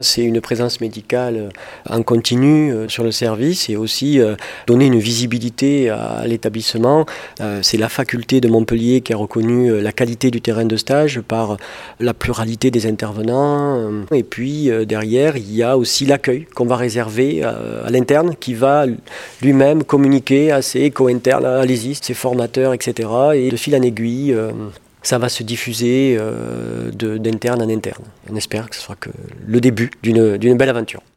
C'est une présence médicale en continu sur le service et aussi donner une visibilité à l'établissement. C'est la faculté de Montpellier qui a reconnu la qualité du terrain de stage par la pluralité des intervenants. Et puis derrière, il y a aussi l'accueil qu'on va réserver à l'interne qui va lui-même communiquer à ses co-internes, allez-y, ses formateurs, etc. Et de fil en aiguille, ça va se diffuser d'interne en interne. On espère que ce soit que le début d'une belle aventure.